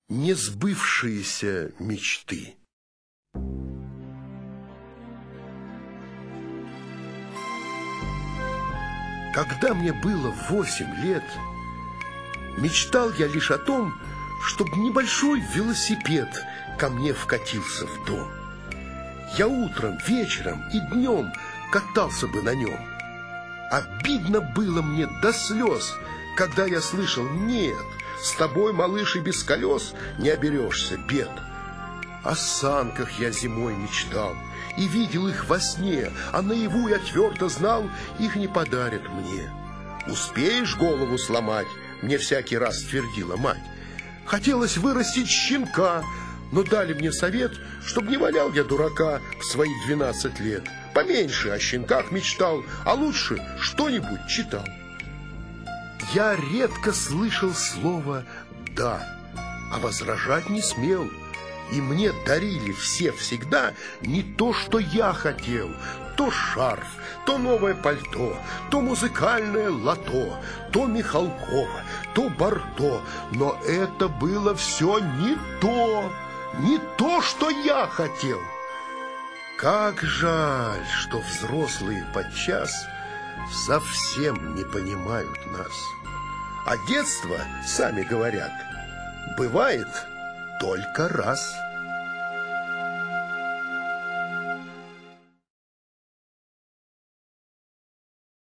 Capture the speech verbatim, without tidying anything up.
Несбывшиеся мечты. Когда мне было восемь лет, мечтал я лишь о том, чтобы небольшой велосипед ко мне вкатился в дом. Я утром, вечером и днем катался бы на нем. Обидно было мне до слез, когда я слышал: нет, с тобой, малыш, и без колес не оберешься бед. О санках я зимой мечтал и видел их во сне, а наяву я твердо знал, их не подарят мне. Успеешь голову сломать, мне всякий раз твердила мать. Хотелось вырастить щенка, но дали мне совет, чтоб не валял я дурака в свои двенадцать лет. Поменьше о щенках мечтал, а лучше что-нибудь читал. Я редко слышал слово «да», а возражать не смел. И мне дарили все всегда не то, что я хотел. То шарф, то новое пальто, то музыкальное лото, то Михалкова, то Бордо. Но это было все не то, не то, что я хотел. Как жаль, что взрослые подчас совсем не понимают нас. А детство, сами говорят, бывает только раз.